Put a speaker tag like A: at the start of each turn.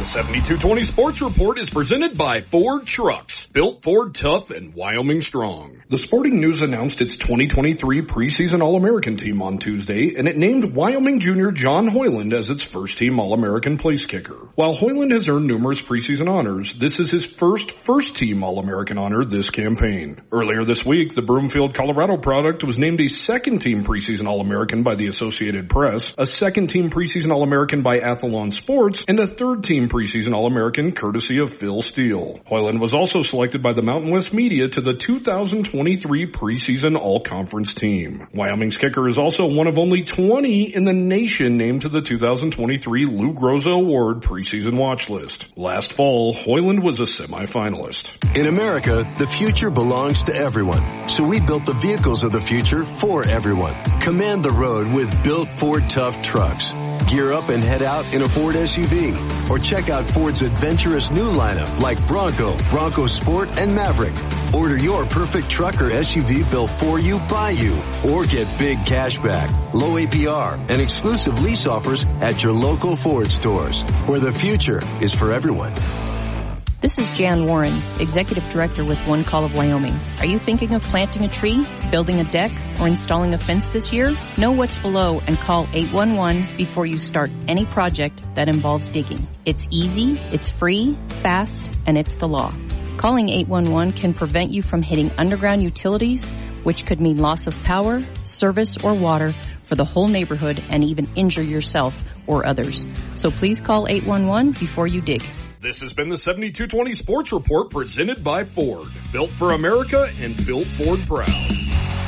A: 7220 Sports Report is presented by Ford Trucks, built Ford tough and Wyoming strong. The Sporting News announced its 2023 preseason All-American team on Tuesday, and it named Wyoming junior John Hoyland as its first-team All-American place kicker. While Hoyland has earned numerous preseason honors, this is his first-team All-American honor this campaign. Earlier this week, the Broomfield, Colorado product was named a second-team preseason All-American by the Associated Press, a second-team preseason All-American by Athlon Sports, and a third-team preseason All-American courtesy of Phil Steele. Hoyland was also selected by the Mountain West media to the 2023 preseason All-Conference team. Wyoming's kicker is also one of only 20 in the nation named to the 2023 Lou Groza Award preseason watch list. Last fall, Hoyland was a semifinalist.
B: In America, the future belongs to everyone. So we built the vehicles of the future for everyone. Command the road with built Ford Tough trucks. Gear up and head out in a Ford SUV. Or check out Ford's adventurous new lineup like Bronco, Bronco Sport, and Maverick. Order your perfect truck or SUV built for you, by you. Or get big cash back, low APR, and exclusive lease offers at your local Ford stores, where the future is for everyone.
C: This is Jan Warren, Executive Director with One Call of Wyoming. Are you thinking of planting a tree, building a deck, or installing a fence this year? Know what's below and call 811 before you start any project that involves digging. It's easy, it's free, fast, and it's the law. Calling 811 can prevent you from hitting underground utilities, which could mean loss of power, service, or water for the whole neighborhood and even injure yourself or others. So please call 811 before you dig.
A: This has been the 7220 Sports Report presented by Ford. Built for America and built Ford proud.